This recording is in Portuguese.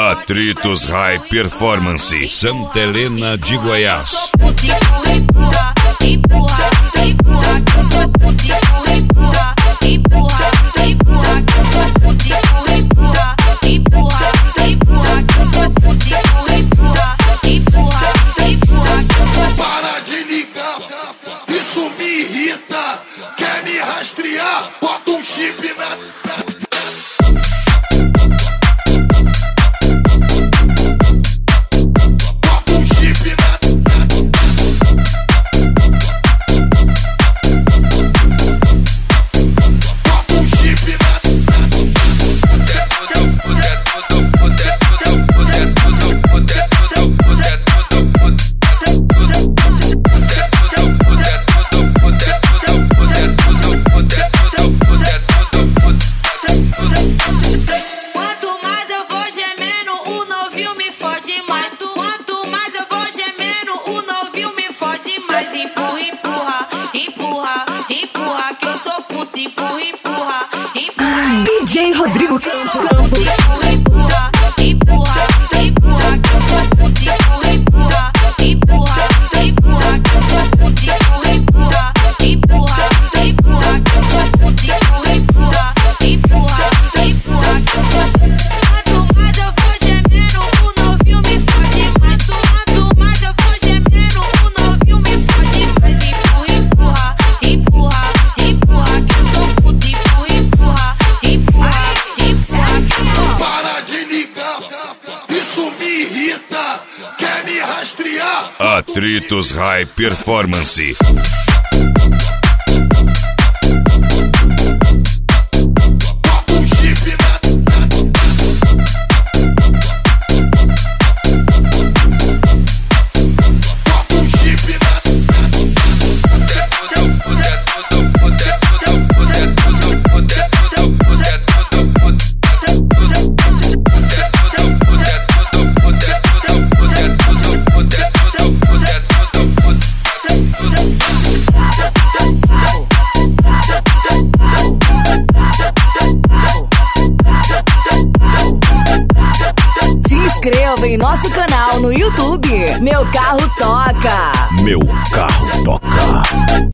Atritos High Performance, Santa Helena de Goiás. Para de ligar, isso me irrita. Quer me rastrear? Bota um chip na... DJ Rodrigo Campos. Quer me rastrear? Atritos High Performance. Inscreva em nosso canal no YouTube. Meu Carro Toca. Meu Carro Toca.